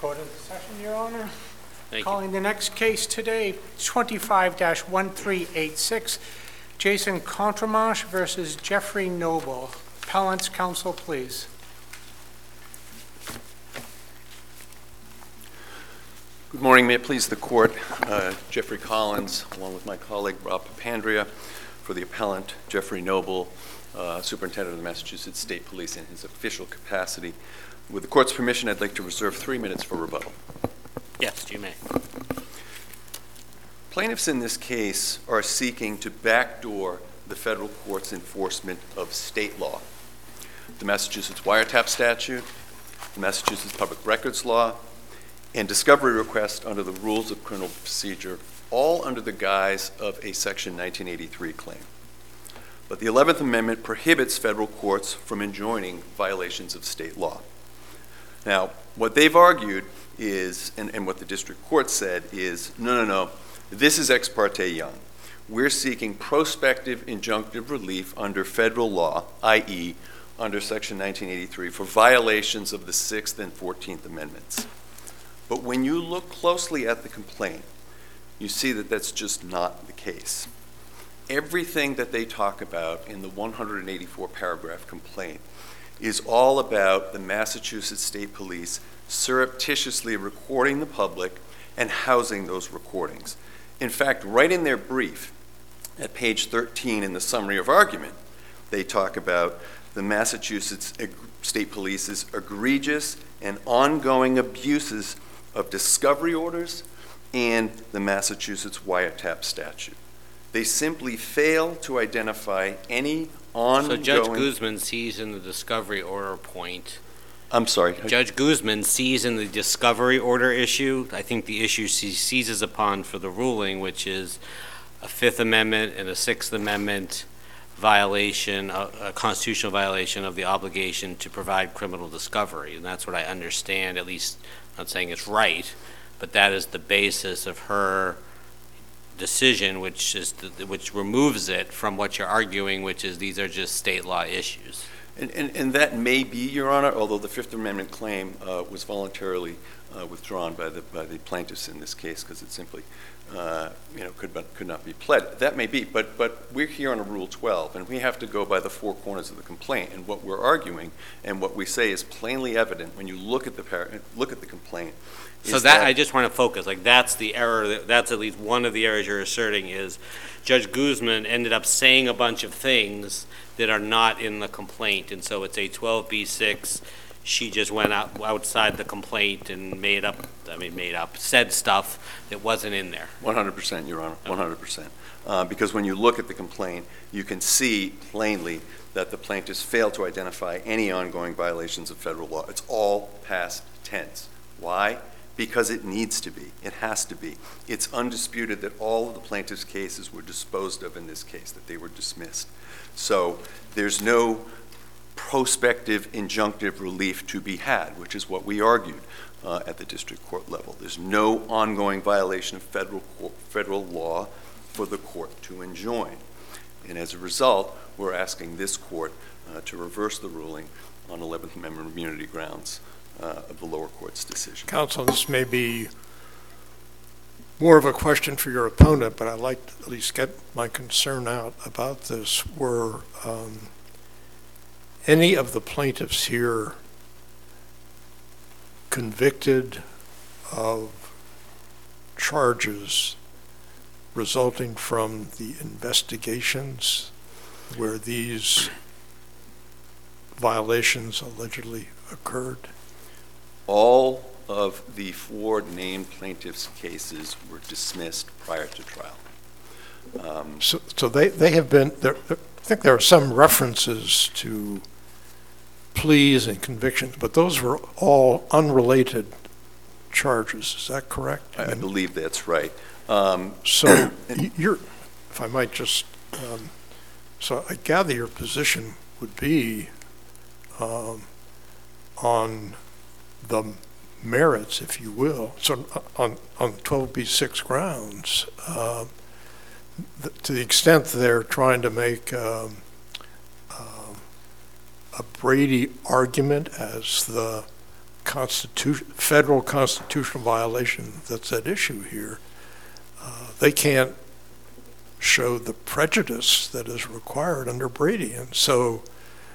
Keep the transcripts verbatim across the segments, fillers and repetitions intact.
Court into session, Your Honor. Thank Calling you. the next case today, twenty-five dash one three eight six, Jason Contremache versus Jeffrey Noble. Appellant's counsel, please. Good morning. May it please the Court. Uh, Jeffrey Collins, along with my colleague Rob Papandrea, for the appellant, Jeffrey Noble, uh, Superintendent of the Massachusetts State Police in his official capacity. With the Court's permission, I'd like to reserve three minutes for rebuttal. Yes, you may. Plaintiffs in this case are seeking to backdoor the federal court's enforcement of state law. The Massachusetts wiretap statute, the Massachusetts public records law, and discovery requests under the rules of criminal procedure, all under the guise of a Section nineteen eighty-three claim. But the eleventh Amendment prohibits federal courts from enjoining violations of state law. Now, what they've argued is, and, and what the district court said is, no, no, no, this is Ex parte Young. We're seeking prospective injunctive relief under federal law, that is, under Section nineteen eighty-three, for violations of the Sixth and Fourteenth Amendments. But when you look closely at the complaint, you see that that's just not the case. Everything that they talk about in the one hundred eighty-four paragraph complaint is all about the Massachusetts State Police surreptitiously recording the public and housing those recordings. In fact, right in their brief, at page thirteen in the summary of argument, they talk about the Massachusetts State Police's egregious and ongoing abuses of discovery orders and the Massachusetts wiretap statute. They simply fail to identify any ongoing... So Judge Guzman sees in the discovery order point... I'm sorry. Judge Guzman sees in the discovery order issue, I think the issue she seizes upon for the ruling, which is a Fifth Amendment and a Sixth Amendment violation, a, a constitutional violation of the obligation to provide criminal discovery. And that's what I understand, at least, I'm not saying it's right, but that is the basis of her decision, which is the, which removes it from what you're arguing, which is these are just state law issues. And, and, and that may be, Your Honor, although the Fifth Amendment claim uh, was voluntarily uh, withdrawn by the by the plaintiffs in this case because it simply, uh, you know, could not, could not be pled. That may be, but but we're here on a Rule twelve, and we have to go by the four corners of the complaint. And what we're arguing and what we say is plainly evident when you look at the par- look at the complaint. So that, that I just want to focus, like that's the error, that, that's at least one of the errors you're asserting is Judge Guzman ended up saying a bunch of things that are not in the complaint, and so it's a twelve B six, she just went out outside the complaint and made up, I mean made up, said stuff that wasn't in there. one hundred percent, Your Honor, one hundred percent. Uh, because when you look at the complaint, you can see plainly that the plaintiffs failed to identify any ongoing violations of federal law. It's all past tense. Why? Because it needs to be. It has to be. It's undisputed that all of the plaintiffs' cases were disposed of in this case, that they were dismissed. So there's no prospective injunctive relief to be had, which is what we argued uh, at the district court level. There's no ongoing violation of federal court, federal law for the court to enjoin. And as a result, we're asking this court uh, to reverse the ruling on eleventh Amendment immunity grounds Uh, of the lower court's decision. Counsel, this may be more of a question for your opponent, but I'd like to at least get my concern out about this. Were um, any of the plaintiffs here convicted of charges resulting from the investigations where these violations allegedly occurred? All of the four named plaintiffs' cases were dismissed prior to trial. Um, so, so they, they have been, there, I think there are some references to pleas and convictions, but those were all unrelated charges. Is that correct? I, I believe that's right. Um, so you're, if I might just, um, so I gather your position would be um, on the merits, if you will, so on, on twelve B six grounds, uh, th- to the extent they're trying to make um, um, a Brady argument as the constitution, federal constitutional violation that's at issue here, uh, they can't show the prejudice that is required under Brady. And so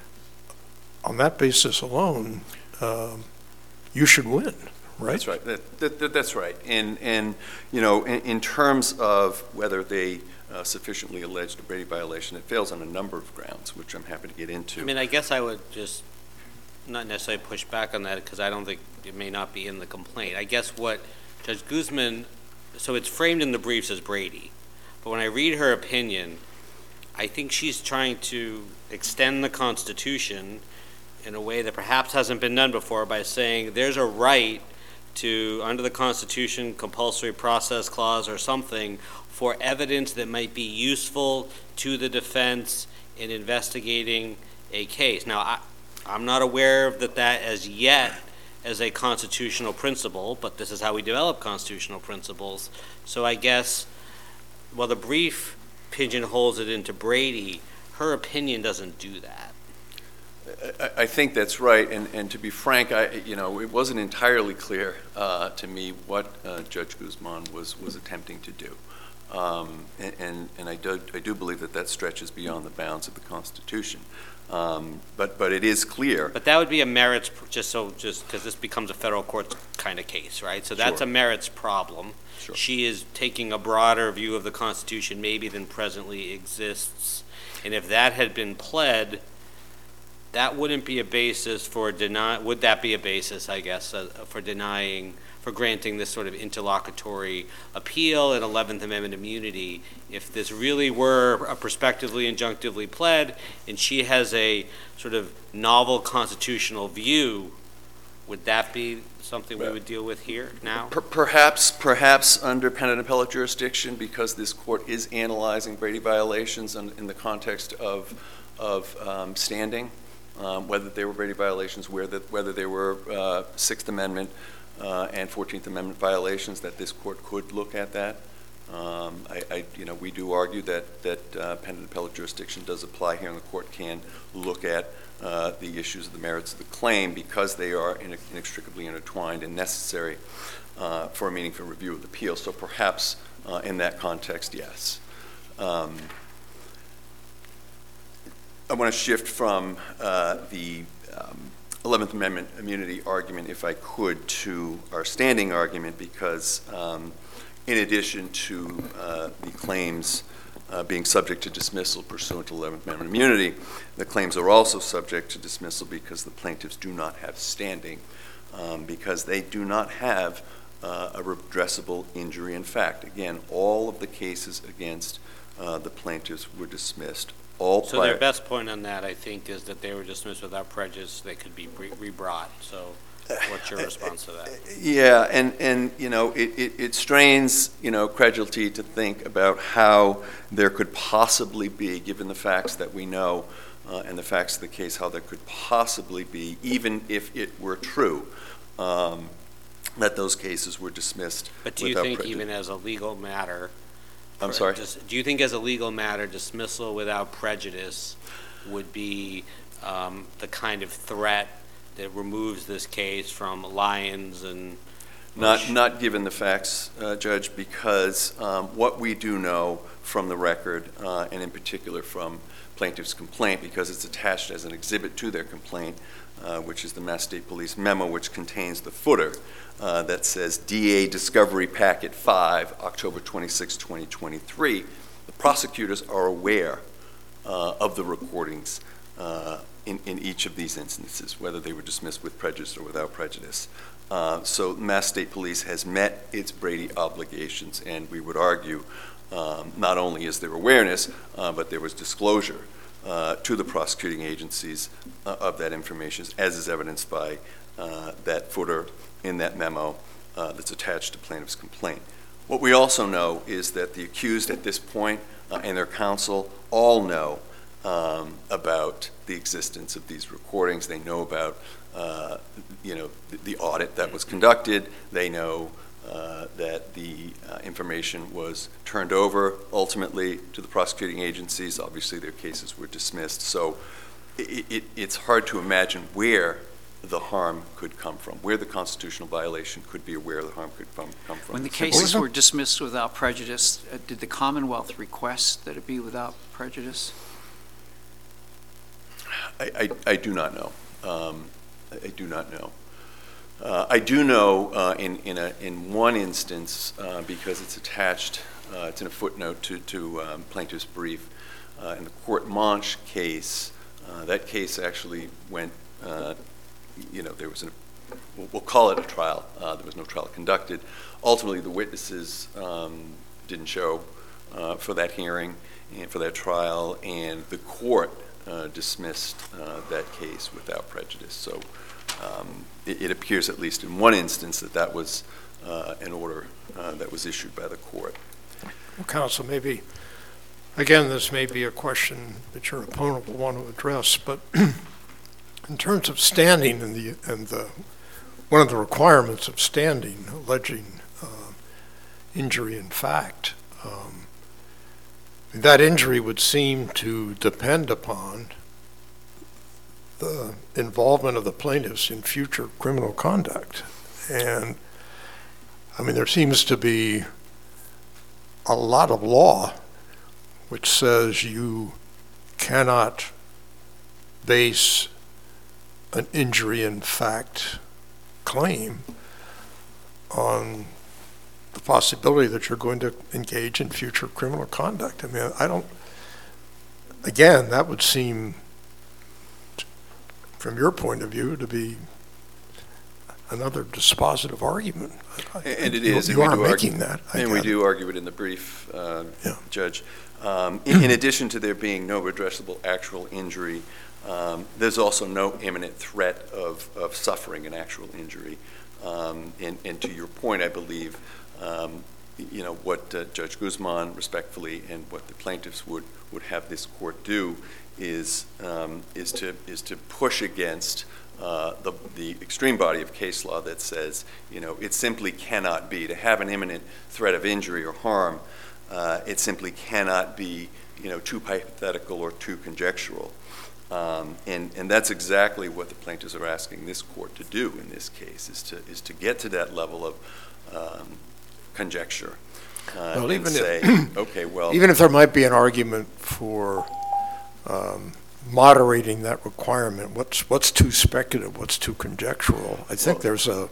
on that basis alone, um, you should win, right? That's right. That, that, that, that's right. And, and you know, in, in terms of whether they uh, sufficiently alleged a Brady violation, it fails on a number of grounds, which I'm happy to get into. I mean, I guess I would just not necessarily push back on that because I don't think it may not be in the complaint. I guess what Judge Guzman, so it's framed in the briefs as Brady, but when I read her opinion, I think she's trying to extend the Constitution in a way that perhaps hasn't been done before by saying there's a right to, under the Constitution, compulsory process clause or something, for evidence that might be useful to the defense in investigating a case. Now, I, I'm not aware of that that as yet as a constitutional principle, but this is how we develop constitutional principles. So I guess, while the brief pigeonholes it into Brady, her opinion doesn't do that. I, I think that's right, and, and to be frank, I, you know, it wasn't entirely clear uh, to me what uh, Judge Guzman was, was attempting to do. Um, and, and, and I do, I do believe that that stretches beyond the bounds of the Constitution. Um, but, but it is clear. But that would be a merits, just so, just because this becomes a federal court kind of case, right? So that's Sure. a merits problem. Sure. She is taking a broader view of the Constitution maybe than presently exists. And if that had been pled, that wouldn't be a basis for deny, would that be a basis, I guess, uh, for denying, for granting this sort of interlocutory appeal and eleventh Amendment immunity if this really were a prospectively injunctively pled and she has a sort of novel constitutional view, would that be something we would deal with here now? Per- Perhaps, perhaps under pen and appellate jurisdiction, because this court is analyzing Brady violations in, in the context of, of um, standing, um, whether they were Brady violations, whether, whether they were uh, Sixth Amendment uh, and Fourteenth Amendment violations, that this court could look at that. Um, I, I, you know, we do argue that, that uh, pen and appellate jurisdiction does apply here, and the court can look at uh, the issues of the merits of the claim because they are inextricably intertwined and necessary uh, for a meaningful review of the appeal. So perhaps uh, in that context, yes. Um, I want to shift from uh, the um, eleventh Amendment immunity argument, if I could, to our standing argument, because um, in addition to uh, the claims uh, being subject to dismissal pursuant to eleventh Amendment immunity, the claims are also subject to dismissal because the plaintiffs do not have standing, um, because they do not have uh, a redressable injury in fact. Again, all of the cases against uh, the plaintiffs were dismissed. All So their best point on that, I think, is that they were dismissed without prejudice. They could be re- rebrought. So what's your response to that? Yeah, and, and you know, it, it, it strains, you know, credulity to think about how there could possibly be, given the facts that we know uh, and the facts of the case, how there could possibly be, even if it were true, um, that those cases were dismissed But do you without think prejudice. even as a legal matter, I'm for- sorry? dis- Do you think as a legal matter, dismissal without prejudice would be um, the kind of threat that removes this case from Lyons and Not, Bush? not given the facts, uh, Judge, because um, what we do know from the record, uh, and in particular from plaintiff's complaint, because it's attached as an exhibit to their complaint, uh, which is the Mass State Police memo, which contains the footer uh, that says D A Discovery Packet five, October twenty-sixth, twenty twenty-three. The prosecutors are aware uh, of the recordings uh, in, in each of these instances, whether they were dismissed with prejudice or without prejudice. Uh, so Mass State Police has met its Brady obligations, and we would argue um, not only is there awareness, uh, but there was disclosure uh, to the prosecuting agencies uh, of that information, as is evidenced by uh, that footer in that memo uh, that's attached to plaintiff's complaint. What we also know is that the accused at this point uh, and their counsel all know um, about the existence of these recordings. They know about Uh, you know, the, the audit that was conducted. They know uh, that the uh, information was turned over ultimately to the prosecuting agencies. Obviously, their cases were dismissed. So it, it, it's hard to imagine where the harm could come from, where the constitutional violation could be, or where the harm could come come from. When the Simple as cases that. were dismissed without prejudice, uh, did the Commonwealth request that it be without prejudice? I, I, I do not know. Um, I, I do not know. Uh, I do know uh, in in a in one instance, uh, because it's attached, uh, it's in a footnote to to um, plaintiff's brief, uh, in the Court Manche case. Uh, that case actually went. Uh, you know, there was a, we'll, we'll call it a trial. Uh, there was no trial conducted. Ultimately, the witnesses um, didn't show uh, for that hearing and for that trial, and the court uh, dismissed uh, that case without prejudice. So um, it, it appears, at least in one instance, that that was uh, an order uh, that was issued by the court. Well, Counsel, maybe, again, this may be a question that your opponent will want to address, but in terms of standing and the, and the, one of the requirements of standing, alleging uh, injury in fact, um, that injury would seem to depend upon the involvement of the plaintiffs in future criminal conduct. And, I mean, there seems to be a lot of law which says you cannot base an injury in fact claim on the possibility that you're going to engage in future criminal conduct. I mean, I don't, again, that would seem, from your point of view, to be another dispositive argument. And it You- is. You and are we do making argue, that. I And we gather. do argue it in the brief, uh, Yeah. Judge. Um, in, in addition to there being no redressable actual injury, um, there's also no imminent threat of, of suffering an actual injury. Um, and, and to your point, I believe, um, you know, what uh, Judge Guzman respectfully and what the plaintiffs would, would have this court do is, um, is, to, is to push against uh, the, the extreme body of case law that says, you know, it simply cannot be, to have an imminent threat of injury or harm, uh, it simply cannot be, you know, too hypothetical or too conjectural. Um, and, and that's exactly what the plaintiffs are asking this court to do in this case, is to, is to get to that level of um, conjecture uh, Well, and even if- say, okay, well, Even if there might be an argument for um, moderating that requirement, what's what's too speculative, what's too conjectural? I think Well- there's a,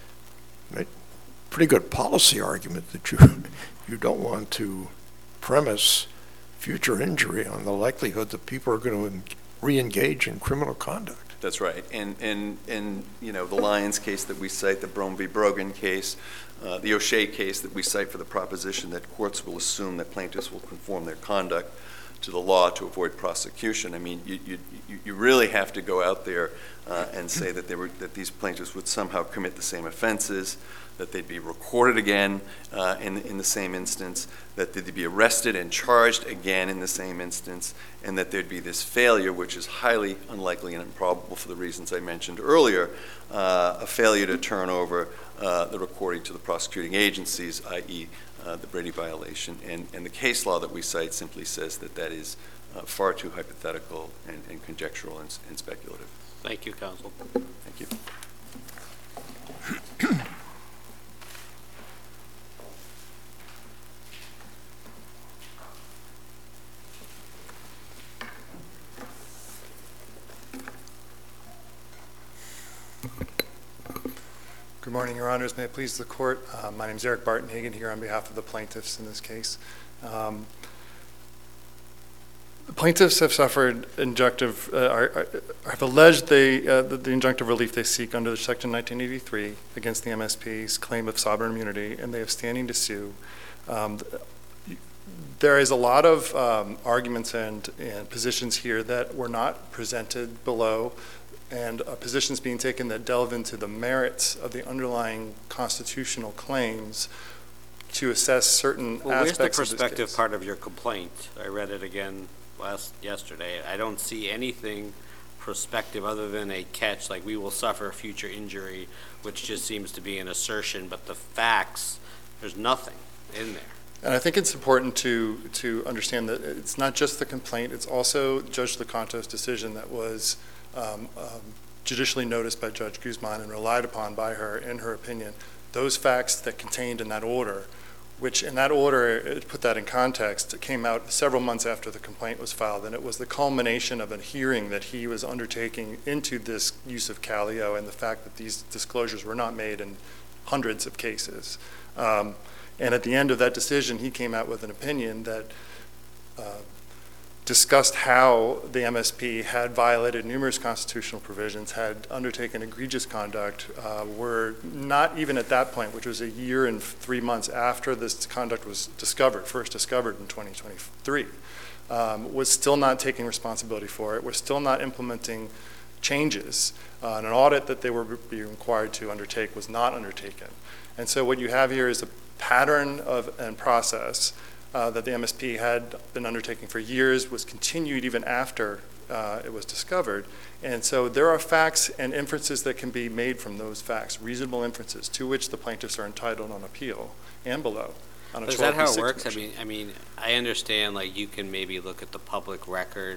a pretty good policy argument that you you don't want to premise future injury on the likelihood that people are going to re-engage in criminal conduct. that's right. And, and, and, you know, the Lyons case that we cite, the Brome v. Brogan case, uh, the O'Shea case that we cite for the proposition that courts will assume that plaintiffs will conform their conduct to the law to avoid prosecution. I mean, you, you, you really have to go out there uh, and say that they were, that these plaintiffs would somehow commit the same offenses, that they'd be recorded again uh, in, in the same instance, that they'd be arrested and charged again in the same instance, and that there'd be this failure, which is highly unlikely and improbable for the reasons I mentioned earlier, uh, a failure to turn over uh, the recording to the prosecuting agencies, that is uh, the Brady violation. And, and the case law that we cite simply says that that is uh, far too hypothetical and, and conjectural and, and speculative. Thank you, counsel. Thank you. Good morning, Your Honors. May it please the Court. Uh, my name is Eric Bartenhagen here on behalf of the plaintiffs in this case. Um, the plaintiffs have suffered injunctive, uh, are, are, have alleged they, uh, the, the injunctive relief they seek under Section nineteen eighty-three against the M S P's claim of sovereign immunity, and they have standing to sue. Um, there is a lot of um, arguments and, and positions here that were not presented below, and uh, positions being taken that delve into the merits of the underlying constitutional claims to assess certain Well, where's the aspects of this perspective case. part of your complaint? I read it again last, yesterday. I don't see anything prospective other than a catch, like we will suffer a future injury, which just seems to be an assertion, but the facts, there's nothing in there. And I think it's important to to understand that it's not just the complaint, it's also Judge Lecanto's decision that was um, um, judicially noticed by Judge Guzman and relied upon by her in her opinion. Those facts that contained in that order, which in that order, to put that in context, it came out several months after the complaint was filed, and it was the culmination of a hearing that he was undertaking into this use of Calio and the fact that these disclosures were not made in hundreds of cases. Um, and at the end of that decision, he came out with an opinion that uh, discussed how the M S P had violated numerous constitutional provisions, had undertaken egregious conduct, uh, were not even at that point, which was a year and three months after this conduct was discovered, first discovered in twenty twenty-three, um, was still not taking responsibility for it, was still not implementing changes. Uh, and an audit that they were being required to undertake was not undertaken. And so what you have here is a pattern of and process Uh, that the M S P had been undertaking for years, was continued even after uh, it was discovered. And so there are facts and inferences that can be made from those facts, reasonable inferences, to which the plaintiffs are entitled on appeal and below. On a Is that how it twelve B six works? I motion. mean, I mean, I understand, like, you can maybe look at the public record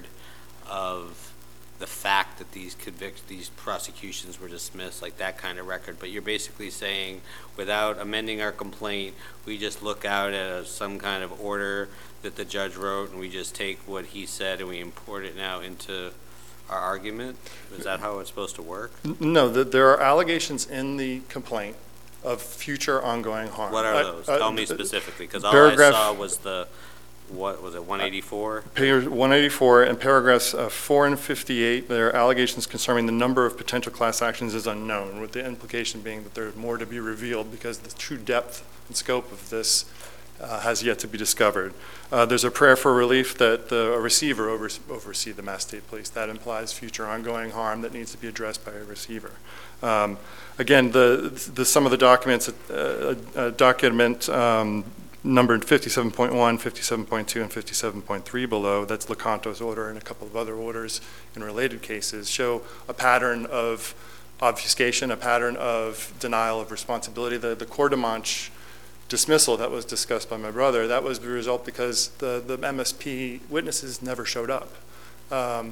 of the fact that these convict, these prosecutions were dismissed, like that kind of record, but you're basically saying, without amending our complaint, we just look out at a, some kind of order that the judge wrote, and we just take what he said and we import it now into our argument? Is that how it's supposed to work? N- No, the, there are allegations in the complaint of future ongoing harm. What are Uh, those? uh, Tell me th- specifically, because all I paragraph- saw was the, what was it, one eighty-four? Page one eighty-four and paragraphs uh, four and fifty-eight, there are allegations concerning the number of potential class actions is unknown, with the implication being that there's more to be revealed because the true depth and scope of this uh, has yet to be discovered. Uh, There's a prayer for relief that the a receiver overs- oversee the Mass State Police. That implies future ongoing harm that needs to be addressed by a receiver. Um, Again, the, the, some of the documents, uh, uh, document um, numbered fifty-seven point one, fifty-seven point two, and fifty-seven point three below, that's Lecanto's order and a couple of other orders in related cases, show a pattern of obfuscation, a pattern of denial of responsibility. The, the Coeur d'Amanche dismissal that was discussed by my brother, that was the result because the, the M S P witnesses never showed up um,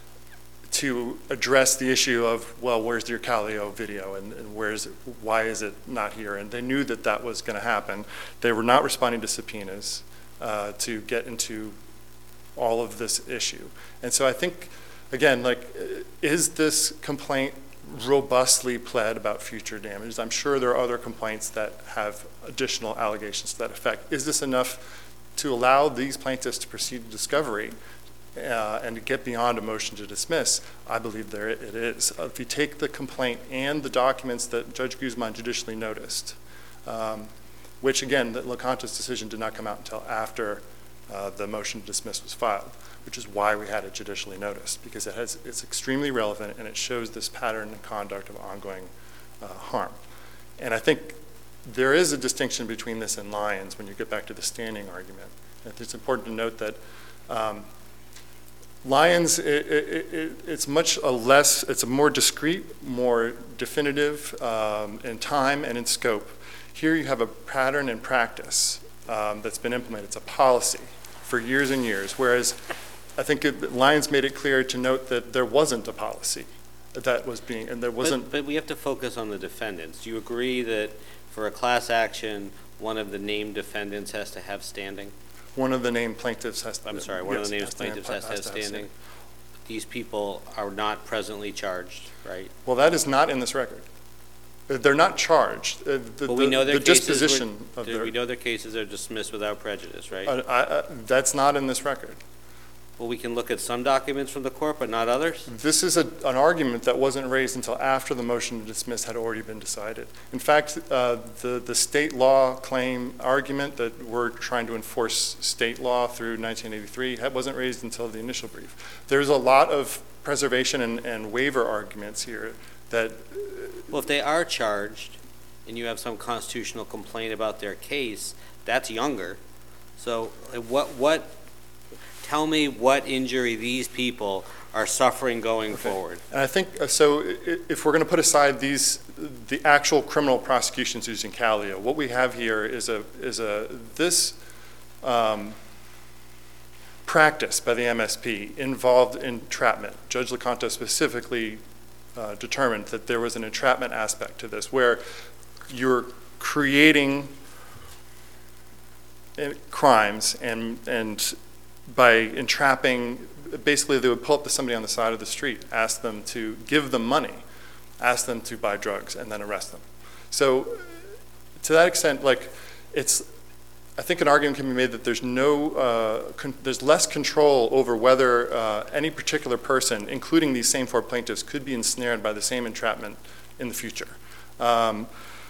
to address the issue of, well, where's your Calio video and, and where's, why is it not here? And they knew that that was going to happen. They were not responding to subpoenas uh, to get into all of this issue. And so I think, again, like, is this complaint robustly pled about future damages? I'm sure there are other complaints that have additional allegations to that effect. Is this enough to allow these plaintiffs to proceed to discovery uh, and to get beyond a motion to dismiss? I believe there it is. Uh, if you take the complaint and the documents that Judge Guzman judicially noticed, um, which again, the Lecanto's decision did not come out until after uh, the motion to dismiss was filed, which is why we had it judicially noticed, because it has, it's extremely relevant and it shows this pattern and conduct of ongoing uh, harm. And I think there is a distinction between this and Lyons when you get back to the standing argument. I think it's important to note that um, Lyons, it, it, it, it's much a less, it's a more discrete, more definitive um, in time and in scope. Here you have a pattern and practice um, that's been implemented. It's a policy for years and years, whereas I think it, Lyons made it clear to note that there wasn't a policy that was being, and there wasn't. But, but we have to focus on the defendants. Do you agree that for a class action, one of the named defendants has to have standing? One of the named plaintiffs has to. I'm sorry, one yes, of the named has to have- plaintiffs has to have standing. standing? These people are not presently charged, right? Well, that is not in this record. Uh, They're not charged. Uh, The, But we know the, their the cases disposition were, of do their. we know their cases are dismissed without prejudice, right? Uh, I, uh, that's not in this record. Well, we can look at some documents from the court, but not others? This is a, an argument that wasn't raised until after the motion to dismiss had already been decided. In fact, uh, the, the state law claim argument that we're trying to enforce state law through nineteen eighty-three that wasn't raised until the initial brief. There's a lot of preservation and, and waiver arguments here that. Well, if they are charged and you have some constitutional complaint about their case, that's younger. So uh, what, what, tell me what injury these people are suffering going Okay. forward. And I think, uh, so i- if we're going to put aside these, the actual criminal prosecutions using Calio, what we have here is a, is a, this um, practice by the M S P involved entrapment. Judge Lecanto specifically uh, determined that there was an entrapment aspect to this, where you're creating uh, crimes and, and by entrapping, basically they would pull up to somebody on the side of the street, ask them to give them money, ask them to buy drugs, and then arrest them. So to that extent, like, it's, I think an argument can be made that there's no, uh, con there's less control over whether uh, any particular person, including these same four plaintiffs, could be ensnared by the same entrapment in the future. Um,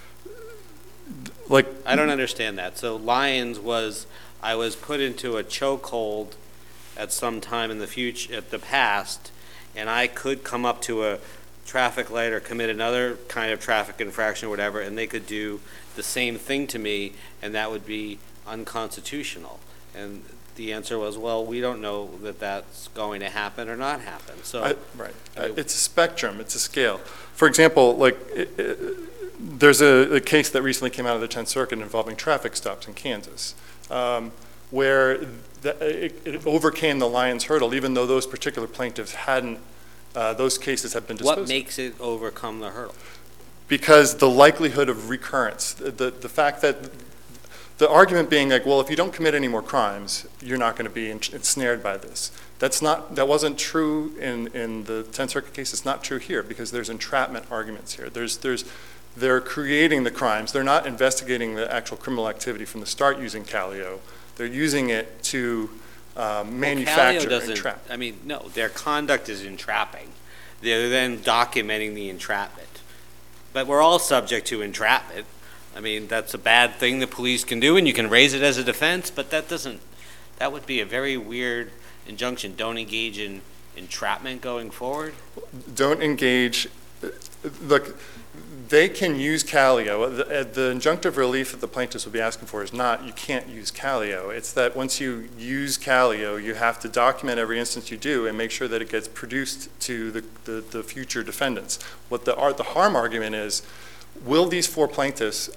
like, I don't understand that. So Lyons was, I was put into a chokehold at some time in the future, at the past, and I could come up to a traffic light or commit another kind of traffic infraction or whatever, and they could do the same thing to me, and that would be unconstitutional. And the answer was, well, we don't know that that's going to happen or not happen. So, I, right, I mean, it's a spectrum, it's a scale. For example, like, it, it, there's a, a case that recently came out of the tenth Circuit involving traffic stops in Kansas, um, where the, it, it overcame the Lyons hurdle, even though those particular plaintiffs hadn't, uh, those cases have been disposed of. what makes it overcome the hurdle? Because the likelihood of recurrence, the, the, the fact that, the argument being like, well, if you don't commit any more crimes, you're not going to be ensnared by this. That's not, that wasn't true in, in the tenth Circuit case. It's not true here because there's entrapment arguments here. There's, there's, they're creating the crimes. They're not investigating the actual criminal activity from the start using Callio. They're using it to um, manufacture well, and entrap. I mean, no, their conduct is entrapping. They're then documenting the entrapment. But we're all subject to entrapment. I mean, that's a bad thing the police can do, and you can raise it as a defense, but that doesn't, that would be a very weird injunction. Don't engage in entrapment going forward? Don't engage, look, they can use Callio. The, the injunctive relief that the plaintiffs will be asking for is not, you can't use Callio. It's that once you use Callio, you have to document every instance you do and make sure that it gets produced to the, the, the future defendants. What the, the harm argument is, will these four plaintiffs,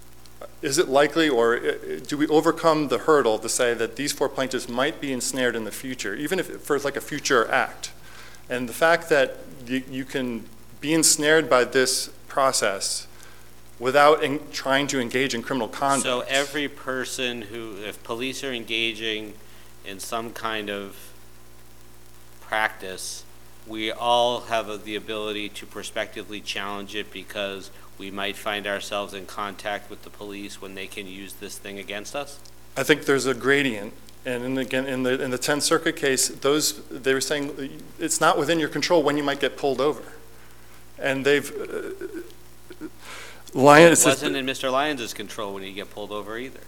is it likely, or do we overcome the hurdle to say that these four plaintiffs might be ensnared in the future, even if for like a future act? And the fact that you, you can be ensnared by this process without in, trying to engage in criminal conduct. So every person who, if police are engaging in some kind of practice, we all have the ability to prospectively challenge it because we might find ourselves in contact with the police when they can use this thing against us? I think there's a gradient. And in, again, in the in the tenth Circuit case, those they were saying it's not within your control when you might get pulled over, and they've uh, Lyons. It wasn't in Mister Lyons' control when he get pulled over either.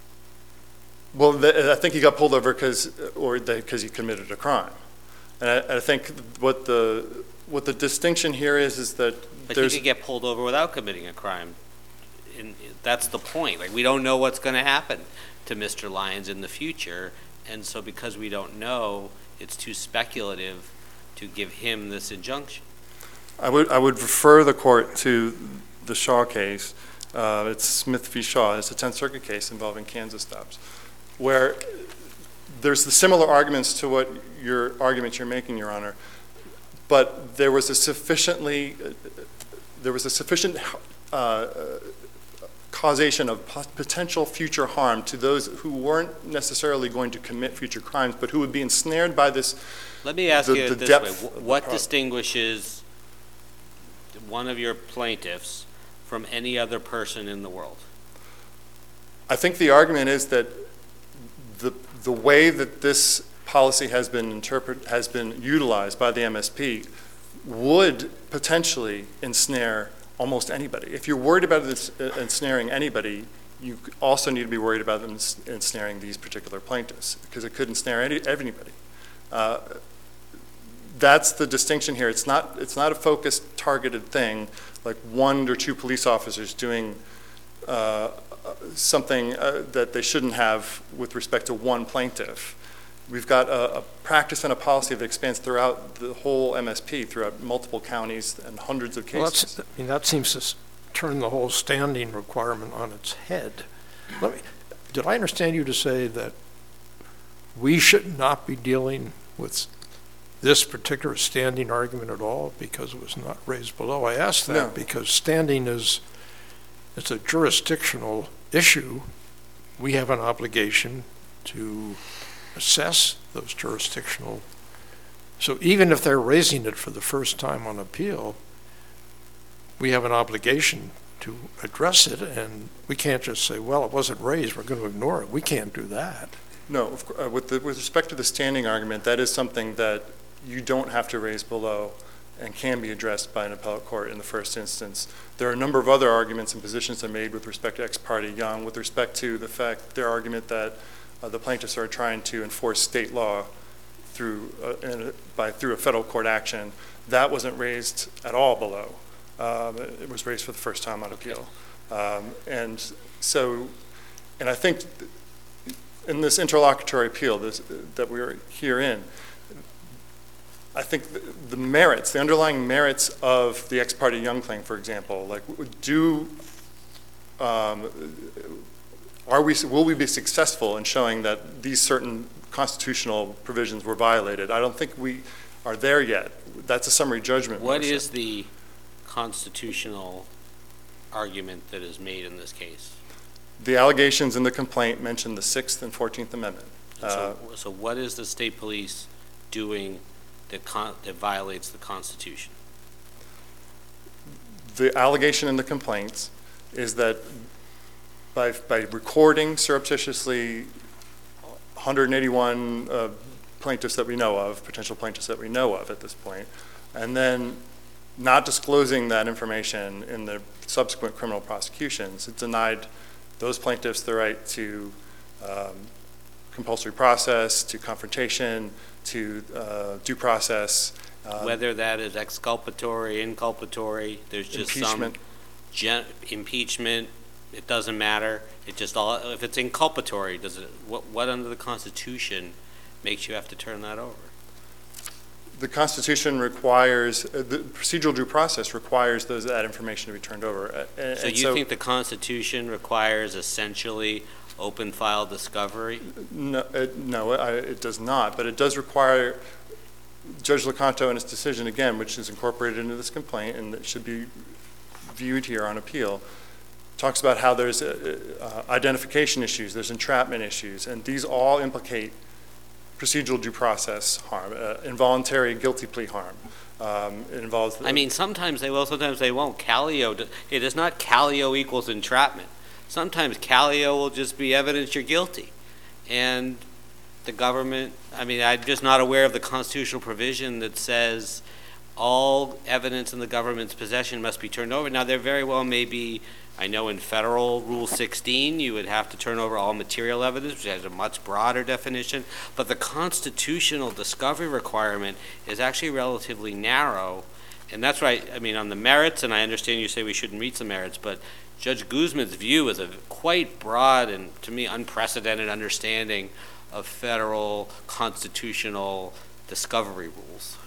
Well, the, I think he got pulled over because or because he committed a crime, and I, I think what the what the distinction here is is that but there's he could get pulled over without committing a crime. And that's the point. Like, we don't know what's going to happen to Mister Lyons in the future, and so because we don't know, it's too speculative to give him this injunction. I would I would refer the court to the Shaw case. Uh, it's Smith v. Shaw. It's a tenth Circuit case involving Kansas stops, where there's the similar arguments to what your argument you're making, Your Honor, but there was a sufficiently uh, there was a sufficient uh, causation of potential future harm to those who weren't necessarily going to commit future crimes, but who would be ensnared by this. Let me ask the, you the this depth way. of the What problem. distinguishes one of your plaintiffs from any other person in the world? I think the argument is that the the way that this policy has been interpret has been utilized by the M S P would potentially ensnare almost anybody. If you're worried about this uh, ensnaring anybody, you also need to be worried about them ensnaring these particular plaintiffs, because it could ensnare any, anybody. Uh, that's the distinction here. It's not, it's not a focused, targeted thing, like one or two police officers doing uh, something uh, that they shouldn't have with respect to one plaintiff. We've got a, a practice and a policy that expands throughout the whole M S P, throughout multiple counties and hundreds of cases. Well, that's, I mean, that seems to s- turn the whole standing requirement on its head. Let me, did I understand you to say that we should not be dealing with this particular standing argument at all because it was not raised below? I asked that No. because standing is, it's a jurisdictional issue. We have an obligation to assess those jurisdictional. So even if they're raising it for the first time on appeal, we have an obligation to address it, and we can't just say, well, it wasn't raised, we're going to ignore it. We can't do that. No, of cour- uh, with, the, with respect to the standing argument, that is something that you don't have to raise below and can be addressed by an appellate court in the first instance. There are a number of other arguments and positions that are made with respect to ex parte Young, with respect to the fact, their argument that uh, the plaintiffs are trying to enforce state law through, uh, in a, by, through a federal court action. That wasn't raised at all below. Um, it, it was raised for the first time on appeal. Um, and so, and I think th- in this interlocutory appeal this, that we're here in, I think the, the merits, the underlying merits of the ex parte Young claim, for example, like do, um, are we, will we be successful in showing that these certain constitutional provisions were violated? I don't think we are there yet. That's a summary judgment. What motion. is the constitutional argument that is made in this case? The allegations in the complaint mention the Sixth and Fourteenth Amendment. And so, so what is the state police doing that, con- that violates the Constitution? The allegation in the complaints is that by, by recording surreptitiously one hundred eighty-one uh, plaintiffs that we know of, potential plaintiffs that we know of at this point, and then not disclosing that information in the subsequent criminal prosecutions, it denied those plaintiffs the right to um, compulsory process, to confrontation, to uh, due process. Uh, Whether that is exculpatory, inculpatory, there's just Impeachment. some gen- impeachment, it doesn't matter. It just all, if it's inculpatory, does it, what, what under the Constitution makes you have to turn that over? The Constitution requires, uh, the procedural due process requires those, that information to be turned over. Uh, and- So and you think the Constitution requires essentially open file discovery? No, it, no, I, it does not, but it does require, Judge Locanto in his decision, again, which is incorporated into this complaint and that should be viewed here on appeal, talks about how there's uh, uh, identification issues, there's entrapment issues, and these all implicate procedural due process harm, uh, involuntary guilty plea harm. Um, it involves. I mean, sometimes they will, sometimes they won't. Callio, it is not Callio equals entrapment. Sometimes Callio will just be evidence you're guilty. And the government, I mean, I'm just not aware of the constitutional provision that says all evidence in the government's possession must be turned over. Now, there very well may be, I know in federal Rule sixteen, you would have to turn over all material evidence, which has a much broader definition, but the constitutional discovery requirement is actually relatively narrow, and that's right, I mean, on the merits, and I understand you say we shouldn't reach the merits, but Judge Guzman's view is a quite broad and, to me, unprecedented understanding of federal constitutional discovery rules.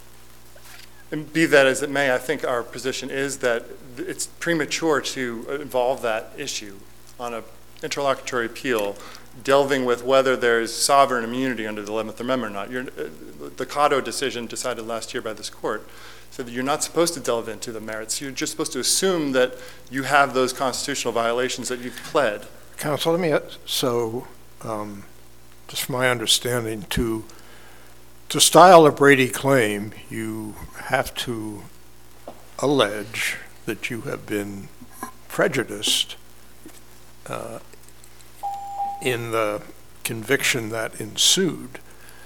And be that as it may, I think our position is that it's premature to involve that issue on an interlocutory appeal, delving with whether there's sovereign immunity under the eleventh Amendment or not. You're, the Cotto decision decided last year by this court said that you're not supposed to delve into the merits. You're just supposed to assume that you have those constitutional violations that you've pled. Counsel, let me, so, um, just from my understanding, to to style a Brady claim, you have to allege that you have been prejudiced uh, in the conviction that ensued.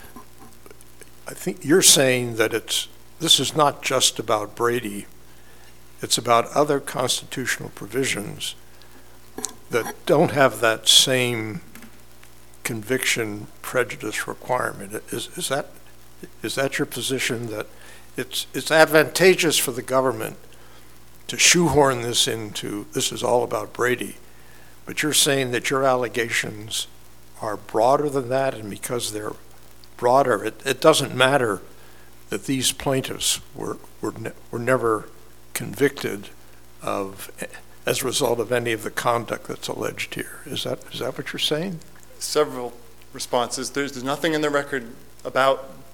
I think you're saying that it's, this is not just about Brady, it's about other constitutional provisions that don't have that same conviction prejudice requirement. Is, is that is that your position, that it's it's advantageous for the government to shoehorn this into, this is all about Brady, but you're saying that your allegations are broader than that, and because they're broader, it, it doesn't matter that these plaintiffs were were, ne- were never convicted of as a result of any of the conduct that's alleged here. Is that is that what you're saying? Several responses. There's, there's nothing in the record about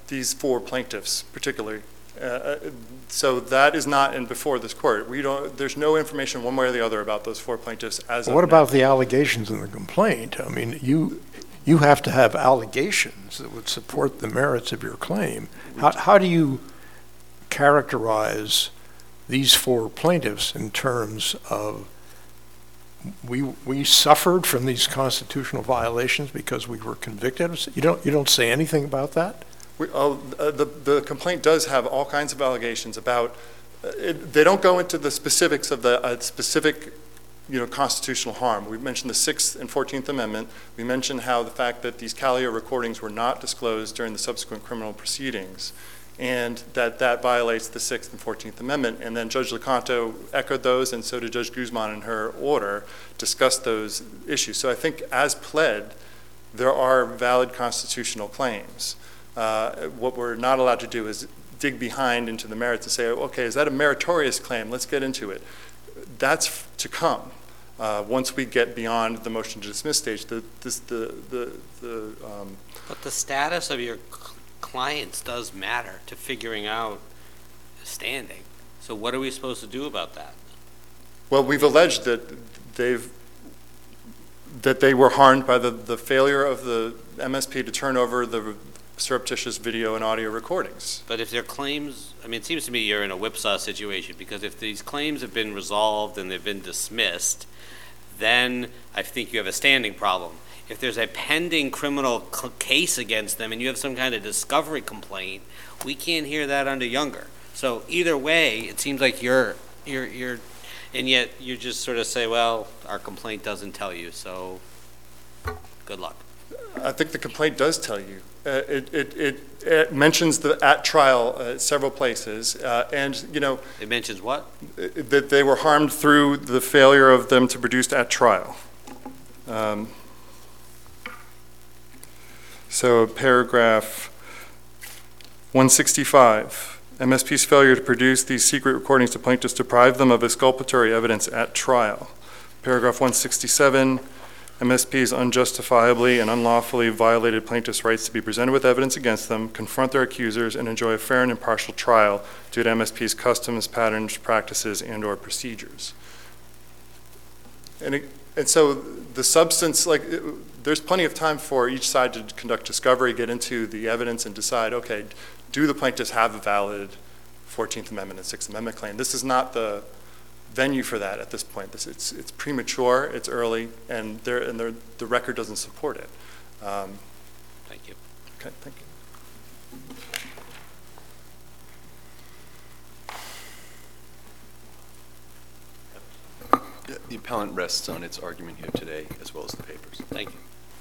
these four plaintiffs particularly. Uh, So that is not in before this court. We don't, there's no information one way or the other about those four plaintiffs as of What now. about the allegations in the complaint? I mean, you, you have to have allegations that would support the merits of your claim. How, how do you characterize these four plaintiffs in terms of, we, we suffered from these constitutional violations because we were convicted? You don't, you don't say anything about that? We, oh, uh, the, the complaint does have all kinds of allegations about, uh, it, they don't go into the specifics of the uh, specific, you know, constitutional harm. We mentioned the Sixth and Fourteenth Amendment. We mentioned how the fact that these Calio recordings were not disclosed during the subsequent criminal proceedings, and that that violates the Sixth and Fourteenth Amendment. And then Judge Lecanto echoed those, and so did Judge Guzman in her order, discussed those issues. So I think as pled, there are valid constitutional claims. Uh, what we're not allowed to do is dig behind into the merits and say, okay, is that a meritorious claim? Let's get into it. That's f- to come uh, once we get beyond the motion to dismiss stage. The, this, the, the, the, um, But the status of your c- clients does matter to figuring out standing. So what are we supposed to do about that? well, we've alleged that they've that they were harmed by the, the failure of the M S P to turn over the surreptitious video and audio recordings. But if their claims, I mean, it seems to me you're in a whipsaw situation, because if these claims have been resolved and they've been dismissed, then I think you have a standing problem. If there's a pending criminal c- case against them and you have some kind of discovery complaint, we can't hear that under Younger. So either way, it seems like you're, you're, you're, and yet you just sort of say, well, our complaint doesn't tell you, so good luck. I think the complaint does tell you. Uh, it, it, it, it mentions the at trial uh, several places, uh, and you know It mentions what? that they were harmed through the failure of them to produce at trial. Um, so paragraph one sixty-five, M S P's failure to produce these secret recordings to plaintiffs deprived them of exculpatory evidence at trial. Paragraph one sixty-seven, M S Ps unjustifiably and unlawfully violated plaintiffs' rights to be presented with evidence against them, confront their accusers, and enjoy a fair and impartial trial due to M S P's customs, patterns, practices, and/or procedures. And, it, and so the substance, like, it, there's plenty of time for each side to conduct discovery, get into the evidence, and decide, okay, do the plaintiffs have a valid fourteenth Amendment and Sixth Amendment claim? This is not the venue for that at this point. This, it's, it's premature, it's early, and, there, and there, the record doesn't support it. Um, Thank you. okay, thank you. The appellant rests on its argument here today, as well as the papers. Thank you.